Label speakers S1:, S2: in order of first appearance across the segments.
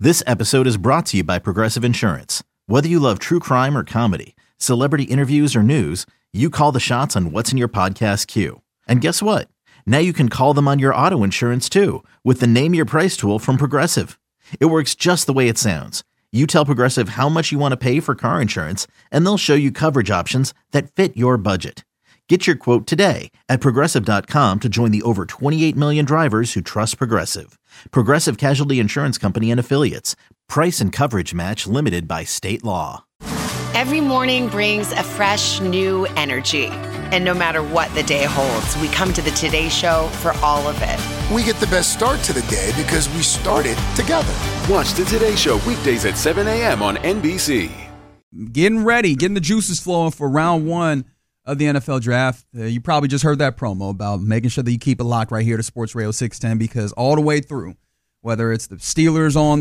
S1: This episode is brought to you by Progressive Insurance. Whether you love true crime or comedy, celebrity interviews or news, you call the shots on what's in your podcast queue. And guess what? Now you can call them on your auto insurance too with the Name Your Price tool from Progressive. It works just the way it sounds. You tell Progressive how much you want to pay for car insurance, and they'll show you coverage options that fit your budget. Get your quote today at Progressive.com to join the over 28 million drivers who trust Progressive. Progressive Casualty Insurance Company and Affiliates. Price and coverage match limited by state law.
S2: Every morning brings a fresh, new energy. And no matter what the day holds, we come to the Today Show for all of it.
S3: We get the best start to the day because we started together.
S4: Watch the Today Show weekdays at 7 a.m. on NBC.
S5: Getting ready, getting the juices flowing for round one of the NFL draft. You probably just heard that promo about making sure that you keep it locked right here to Sports Radio 610, because all the way through, whether it's the Steelers on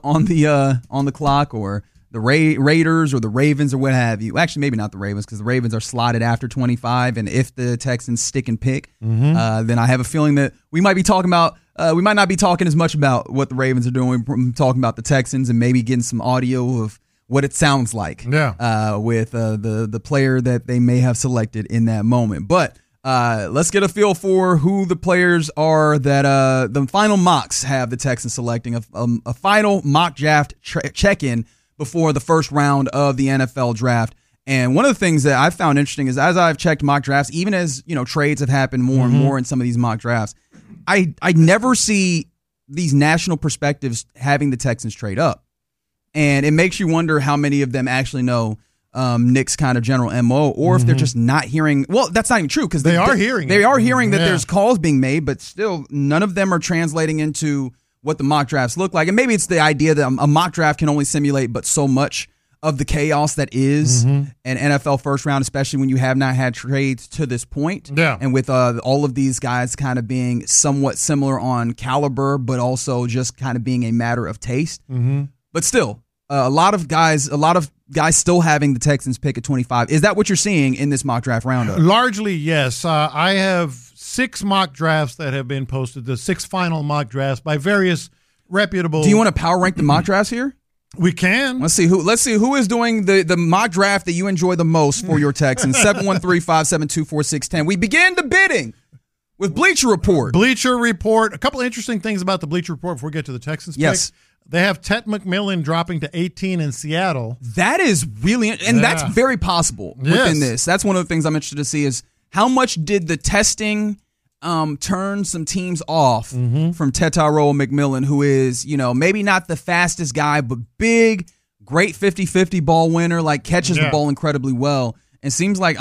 S5: the clock or the Raiders or the Ravens or what have you. Actually, maybe not the Ravens, because the Ravens are slotted after 25, and if the Texans stick and pick, then I have a feeling that we might be talking about. We might not be talking as much about what the Ravens are doing. We're talking about the Texans and maybe getting some audio of what it sounds like with the player that they may have selected in that moment. But let's get a feel for who the players are that the final mocks have the Texans selecting. A final mock draft check-in before the first round of the NFL draft. And one of the things that I found interesting is, as I've checked mock drafts, even as trades have happened more and more in some of these mock drafts, I never see these national perspectives having the Texans trade up. And it makes you wonder how many of them actually know Nick's kind of general MO, or if they're just not hearing. Well, that's not even true, because they are hearing that there's calls being made, but still none of them are translating into what the mock drafts look like. And maybe it's the idea that a mock draft can only simulate but so much of the chaos that is an NFL first round, especially when you have not had trades to this point. Yeah. And with all of these guys kind of being somewhat similar on caliber, but also just kind of being a matter of taste. But still, a lot of guys still having the Texans pick at 25. Is that what you're seeing in this mock draft roundup?
S6: Largely, yes. I have 6 mock drafts that have been posted, the 6 final mock drafts by various reputable.
S5: Do you want to power rank the mock drafts here?
S6: We can.
S5: Let's see who is doing the mock draft that you enjoy the most for your Texans. 713-572-4610. We begin the bidding with Bleacher Report.
S6: Bleacher Report. A couple of interesting things about the Bleacher Report before we get to the Texans pick.
S5: Yes.
S6: They have Ted McMillan dropping to 18 in Seattle.
S5: That is really, and that's very possible within this. That's one of the things I'm interested to see is how much did the testing turn some teams off from Tetairoa McMillan, who is, maybe not the fastest guy, but big, great 50-50 ball winner, like catches the ball incredibly well. And seems like,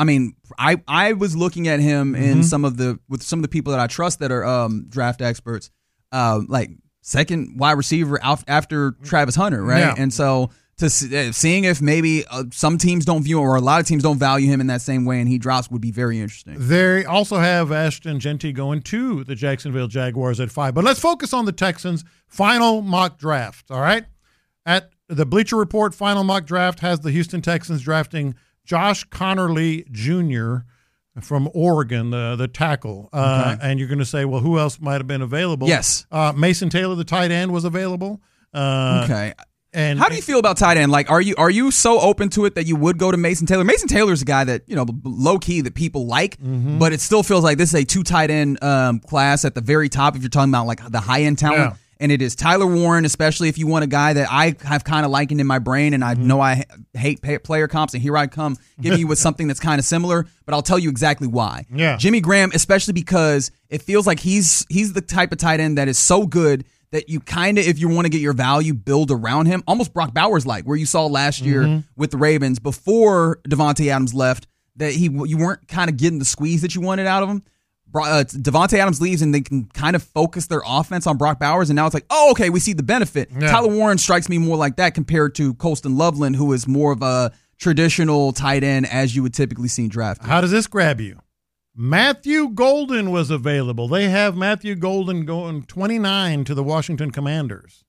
S5: I was looking at him in with some of the people that I trust that are draft experts, like second wide receiver after Travis Hunter, right? Yeah. And so seeing if maybe some teams don't view him, or a lot of teams don't value him in that same way, and he drops, would be very interesting.
S6: They also have Ashton Jeanty going to the Jacksonville Jaguars at 5. But let's focus on the Texans' final mock draft, all right? At the Bleacher Report final mock draft has the Houston Texans drafting Josh Conerly Jr. from Oregon, the tackle. And you're going to say, well, who else might have been available?
S5: Yes.
S6: Mason Taylor, the tight end, was available.
S5: Okay. And how do you feel about tight end? Like, are you so open to it that you would go to Mason Taylor? Mason Taylor's a guy that, low key that people like, but it still feels like this is a 2 tight end class at the very top if you're talking about like the high end talent. Yeah. And it is Tyler Warren, especially if you want a guy that I have kind of likened in my brain, and I know I hate player comps, and here I come giving you with something that's kind of similar, but I'll tell you exactly why. Yeah. Jimmy Graham, especially because it feels like he's the type of tight end that is so good that you kind of, if you want to get your value, build around him. Almost Brock Bowers like, where you saw last year with the Ravens before Davante Adams left, that you weren't kind of getting the squeeze that you wanted out of him. Davante Adams leaves, and they can kind of focus their offense on Brock Bowers, and now it's like, oh, okay, we see the benefit. Yeah. Tyler Warren strikes me more like that compared to Colston Loveland, who is more of a traditional tight end as you would typically see drafted.
S6: How does this grab you? Matthew Golden was available. They have Matthew Golden going 29 to the Washington Commanders.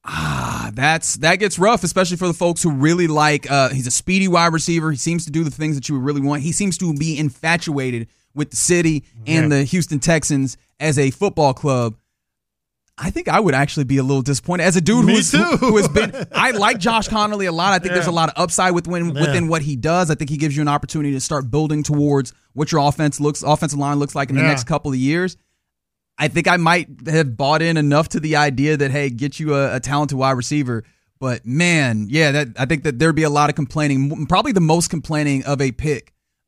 S5: That gets rough, especially for the folks who really like. He's a speedy wide receiver. He seems to do the things that you would really want. He seems to be infatuated with the city and the Houston Texans as a football club. I think I would actually be a little disappointed as a dude who has been. I like Josh Connerly a lot. I think there's a lot of upside within what he does. I think he gives you an opportunity to start building towards what your offensive line looks like in the next couple of years. I think I might have bought in enough to the idea that, hey, get you a talented wide receiver. But man, I think that there'd be a lot of complaining. Probably the most complaining of a pick.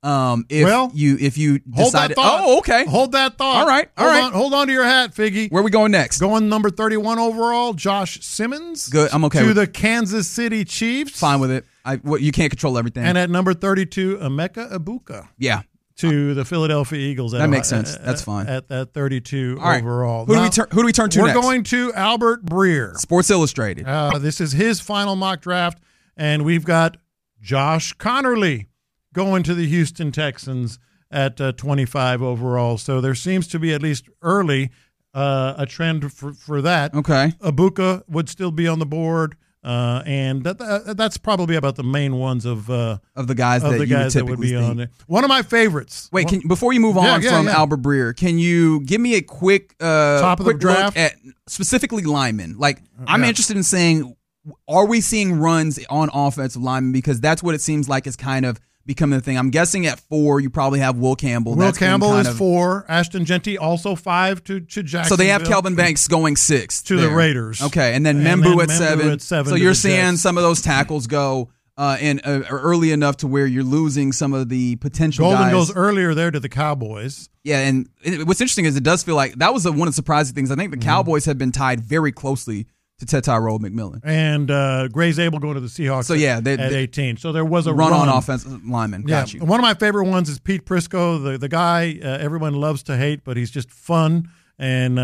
S5: If you decided, okay,
S6: hold that thought.
S5: All right,
S6: hold on to your hat, Figgy.
S5: Where are we going next?
S6: Going number 31 overall, Josh Simmons.
S5: Good, I'm okay
S6: to
S5: with
S6: the Kansas City Chiefs.
S5: Fine with it. You can't control everything.
S6: And at number 32, Emeka Egbuka.
S5: Yeah.
S6: To the Philadelphia Eagles.
S5: That makes sense. That's fine.
S6: At 32
S5: all right.
S6: overall.
S5: Who do we turn to next?
S6: We're going to Albert Breer.
S5: Sports Illustrated.
S6: This is his final mock draft, and we've got Josh Connerly going to the Houston Texans at 25 overall. So there seems to be, at least early, a trend for that.
S5: Okay.
S6: Egbuka would still be on the board, and that's probably about the main ones of the guys that would be on there. One of my favorites.
S5: Wait, before you move on from Albert Breer, can you give me a quick
S6: top of the draft
S5: look at specifically linemen? Like, I'm interested in saying, are we seeing runs on offensive linemen? Because that's what it seems like is kind of becoming the thing. I'm guessing at 4, you probably have Will Campbell.
S6: Will Campbell is 4. Ashton Jeanty also 5 to Jacksonville.
S5: So they have Kelvin Banks going 6
S6: to the Raiders.
S5: Okay, and then Membu at 7. So you're seeing some of those tackles go early enough to where you're losing some of the potential
S6: Golden
S5: guys.
S6: goes earlier there to the Cowboys.
S5: Yeah, and what's interesting is it does feel like that was one of the surprising things. I think the Cowboys have been tied very closely to Ted Tyrone McMillan.
S6: And Gray Zabel going to the Seahawks at 18. So there was a
S5: run on offensive lineman. Got you.
S6: One of my favorite ones is Pete Prisco, the guy everyone loves to hate, but he's just fun, and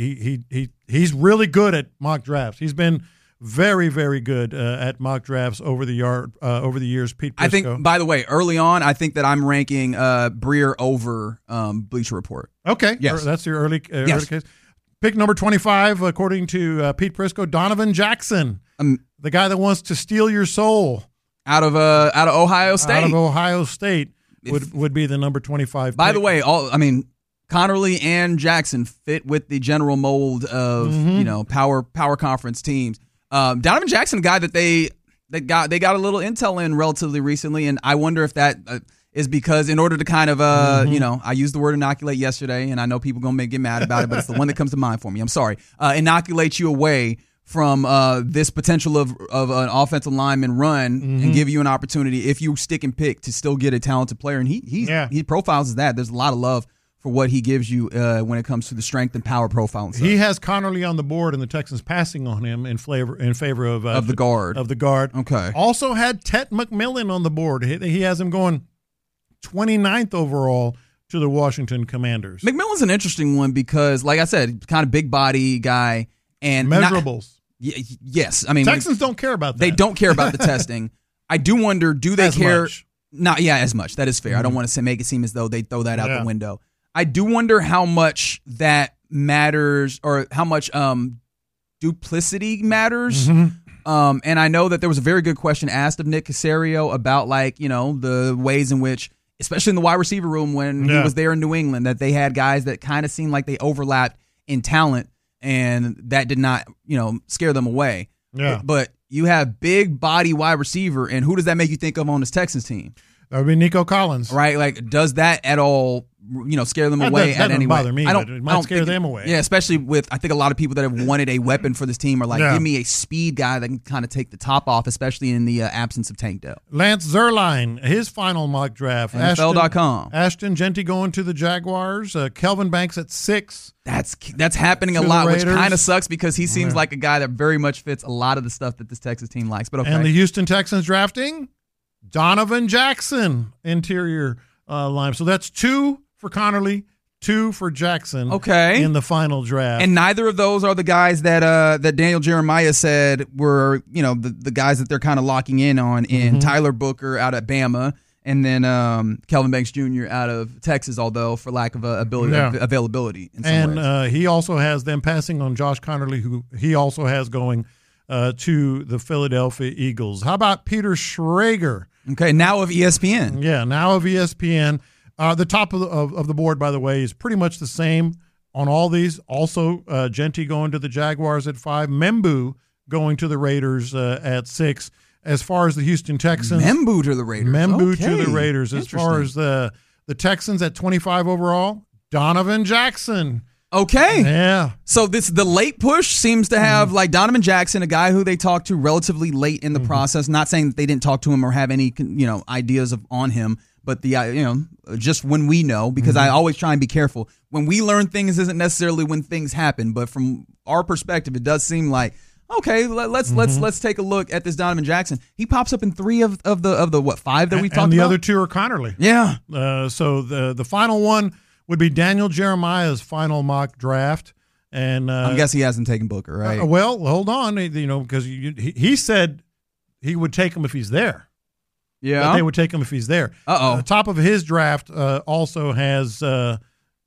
S6: he's really good at mock drafts. He's been very, very good at mock drafts over the years. Pete Prisco.
S5: I think, by the way, early on, I think that I'm ranking Breer over Bleacher Report.
S6: Okay.
S5: Yes.
S6: That's your early case. Pick number 25, according to Pete Prisco, Donovan Jackson, the guy that wants to steal your soul
S5: out of Ohio State.
S6: Out of Ohio State would be the number 25.
S5: By the way, Connerly and Jackson fit with the general mold of power conference teams. Donovan Jackson, a guy that they got a little intel in relatively recently, and I wonder if that is because in order to kind of, I used the word inoculate yesterday, and I know people going to get mad about it, but it's the one that comes to mind for me. I'm sorry. Inoculate you away from this potential of an offensive lineman run and give you an opportunity, if you stick and pick, to still get a talented player. And he profiles as that. There's a lot of love for what he gives you when it comes to the strength and power profile.
S6: He has Connerly on the board, and the Texans passing on him in favor of
S5: the guard.
S6: Of the guard.
S5: Okay.
S6: Also had Ted McMillan on the board. He has him going 29th overall to the Washington Commanders.
S5: McMillan's an interesting one because, like I said, kind of big body guy and
S6: measurables.
S5: Yes, I mean
S6: Texans don't care about that.
S5: They don't care about the testing. I do wonder, do they care?
S6: Much.
S5: Not as much. That is fair. I don't want to make it seem as though they throw that out the window. I do wonder how much that matters, or how much duplicity matters. And I know that there was a very good question asked of Nick Caserio about, the ways in which, especially in the wide receiver room when he was there in New England, that they had guys that kind of seemed like they overlapped in talent, and that did not, scare them away.
S6: Yeah.
S5: But you have big body wide receiver, and who does that make you think of on this Texans team?
S6: That would be Nico Collins.
S5: Right? Like, does that at all, scare them away at any way?
S6: That doesn't bother me, but it might scare them away.
S5: Yeah, especially with, I think a lot of people that have wanted a weapon for this team are like, give me a speed guy that can kind of take the top off, especially in the absence of Tank Dell.
S6: Lance Zierlein, his final mock draft.
S5: NFL.com.
S6: Ashton Jeanty going to the Jaguars. Kelvin Banks at 6.
S5: That's happening a lot, which kind of sucks because he seems like a guy that very much fits a lot of the stuff that this Texas team likes. But okay.
S6: And the Houston Texans drafting Donovan Jackson, interior line. So that's 2 for Connerly, 2 for Jackson.
S5: Okay.
S6: In the final draft.
S5: And neither of those are the guys that Daniel Jeremiah said were, the guys that they're kind of locking in on in Tyler Booker out of Bama, and then Kelvin Banks Jr. out of Texas, although for lack of availability in some ways.
S6: He also has them passing on Josh Connerly, who he also has going to the Philadelphia Eagles. How about Peter Schrager?
S5: Okay, now of ESPN.
S6: Yeah, now of ESPN. The top of the board, by the way, is pretty much the same on all these. Also, Genty going to the Jaguars at 5. Membu going to the Raiders at 6. As far as the Houston Texans.
S5: Membu to the Raiders.
S6: To the Raiders. As far as the Texans at 25 overall, Donovan Jackson.
S5: Okay.
S6: Yeah.
S5: So the late push seems to have like Donovan Jackson, a guy who they talked to relatively late in the process. Not saying that they didn't talk to him or have any ideas on him, but just when we know, because I always try and be careful when we learn things isn't necessarily when things happen, but from our perspective, it does seem like okay. Let's take a look at this Donovan Jackson. He pops up in 3 of the 5 that we talked about.
S6: And the other 2 are Connerly.
S5: Yeah.
S6: So the final one would be Daniel Jeremiah's final mock draft, and
S5: I guess he hasn't taken Booker, right?
S6: Well, hold on, because he said he would take him if he's there.
S5: Yeah,
S6: but they would take him if he's there. The top of his draft also has the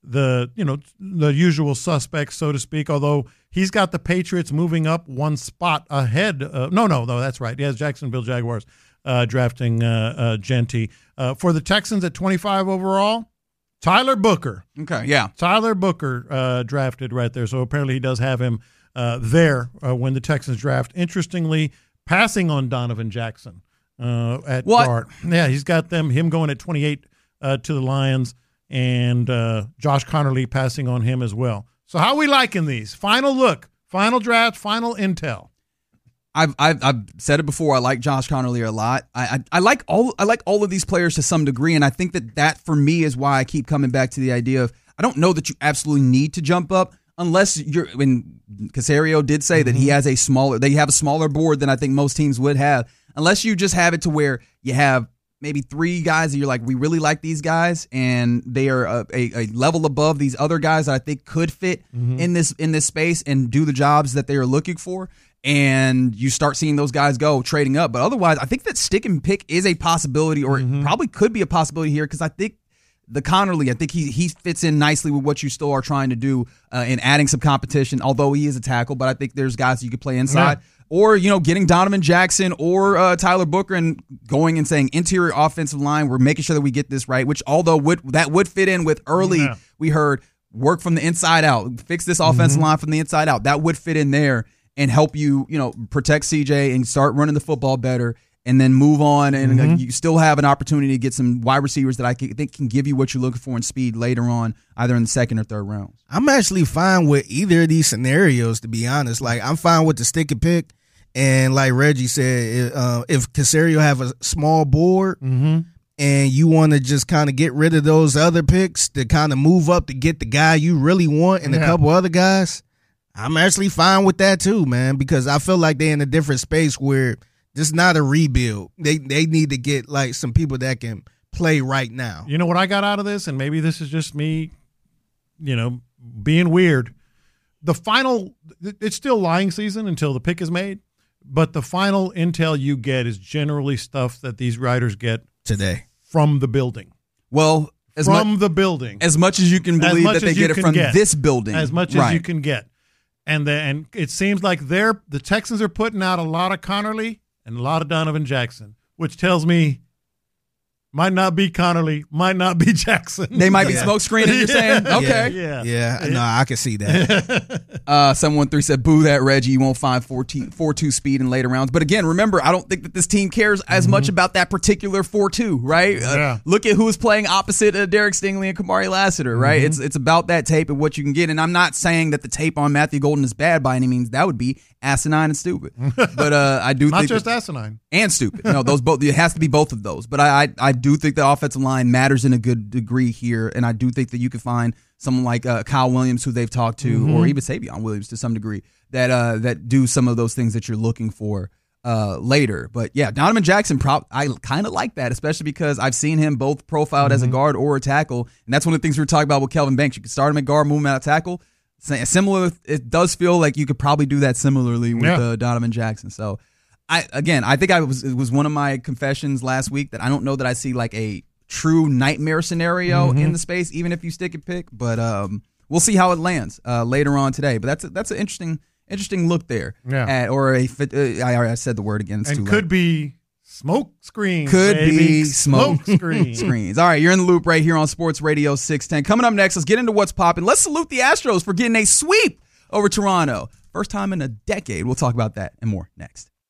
S6: usual suspects, so to speak. Although he's got the Patriots moving up 1 spot ahead. No, that's right. He has Jacksonville Jaguars drafting Genty for the Texans at 25 overall. Tyler Booker.
S5: Okay, yeah.
S6: Tyler Booker drafted right there. So apparently he does have him there when the Texans draft. Interestingly, passing on Donovan Jackson at guard. Yeah, he's got him going at 28 to the Lions, and Josh Connerly passing on him as well. So how are we liking these? Final look, final draft, final intel.
S5: I've said it before. I like Josh Connerly a lot. I like all of these players to some degree, and I think that for me is why I keep coming back to the idea of I don't know that you absolutely need to jump up unless you're. When Caserio did say that he has a smaller board than I think most teams would have, unless you just have it to where you have maybe 3 guys that you're like, we really like these guys, and they are a level above these other guys that I think could fit in this space and do the jobs that they are looking for. And you start seeing those guys go trading up. But otherwise, I think that stick and pick is a possibility, or it probably could be a possibility here, because I think the Connerly, I think he fits in nicely with what you still are trying to do in adding some competition, although he is a tackle. But I think there's guys you could play inside. Yeah. Or, getting Donovan Jackson or Tyler Booker and going and saying interior offensive line, we're making sure that we get this right, which although that would fit in with early, we heard work from the inside out, fix this offensive line from the inside out. That would fit in there and help you, protect CJ and start running the football better, and then move on. And you still have an opportunity to get some wide receivers that I think can give you what you're looking for in speed later on, either in the 2nd or 3rd round.
S7: I'm actually fine with either of these scenarios, to be honest. Like, I'm fine with the stick and pick. And like Reggie said, if Caserio have a small board and you want to just kind of get rid of those other picks to kind of move up to get the guy you really want and a couple other guys, I'm actually fine with that too, man, because I feel like they're in a different space where this is not a rebuild. They need to get like some people that can play right now.
S6: You know what I got out of this, and maybe this is just me, being weird. The final, it's still lying season until the pick is made, but the final intel you get is generally stuff that these writers get
S7: today
S6: from the building.
S5: Well,
S6: the building.
S5: As much as you can believe that they get it from this building.
S6: As much as you can get. And it seems like the Texans are putting out a lot of Connerly and a lot of Donovan Jackson, which tells me might not be Connerly, might not be Jackson.
S5: They might be smoke screening, you're saying? Okay.
S7: Yeah. No, I can see that.
S5: Someone 3 said, boo that, Reggie. You won't find 4-2 speed in later rounds. But again, remember, I don't think that this team cares as much about that particular 4-2, right? Look at who is playing opposite Derek Stingley and Kamari Lassiter, right? It's about that tape and what you can get. And I'm not saying that the tape on Matthew Golden is bad by any means. That would be asinine and stupid. But I do
S6: not
S5: think
S6: just asinine
S5: and stupid. No, those both. It has to be both of those. But I do think the offensive line matters in a good degree here, and I do think that you can find someone like Kyle Williams, who they've talked to, or even Savion Williams to some degree, that do some of those things that you're looking for later. But yeah, Donovan Jackson, I kind of like that, especially because I've seen him both profiled as a guard or a tackle, and that's one of the things we were talking about with Kelvin Banks. You can start him at guard, move him out of tackle. Similar, it does feel like you could probably do that similarly with Donovan Jackson. So. I think it was one of my confessions last week that I don't know that I see like a true nightmare scenario in the space, even if you stick and pick. But we'll see how it lands later on today. But that's an interesting look there.
S6: Yeah.
S5: I said the word again. It's
S6: and
S5: too
S6: could
S5: late.
S6: be Smoke screens.
S5: Could
S6: baby.
S5: be smoke
S6: screens.
S5: screens. All right, you're in the loop right here on Sports Radio 610. Coming up next, let's get into what's popping. Let's salute the Astros for getting a sweep over Toronto. First time in a decade. We'll talk about that and more next.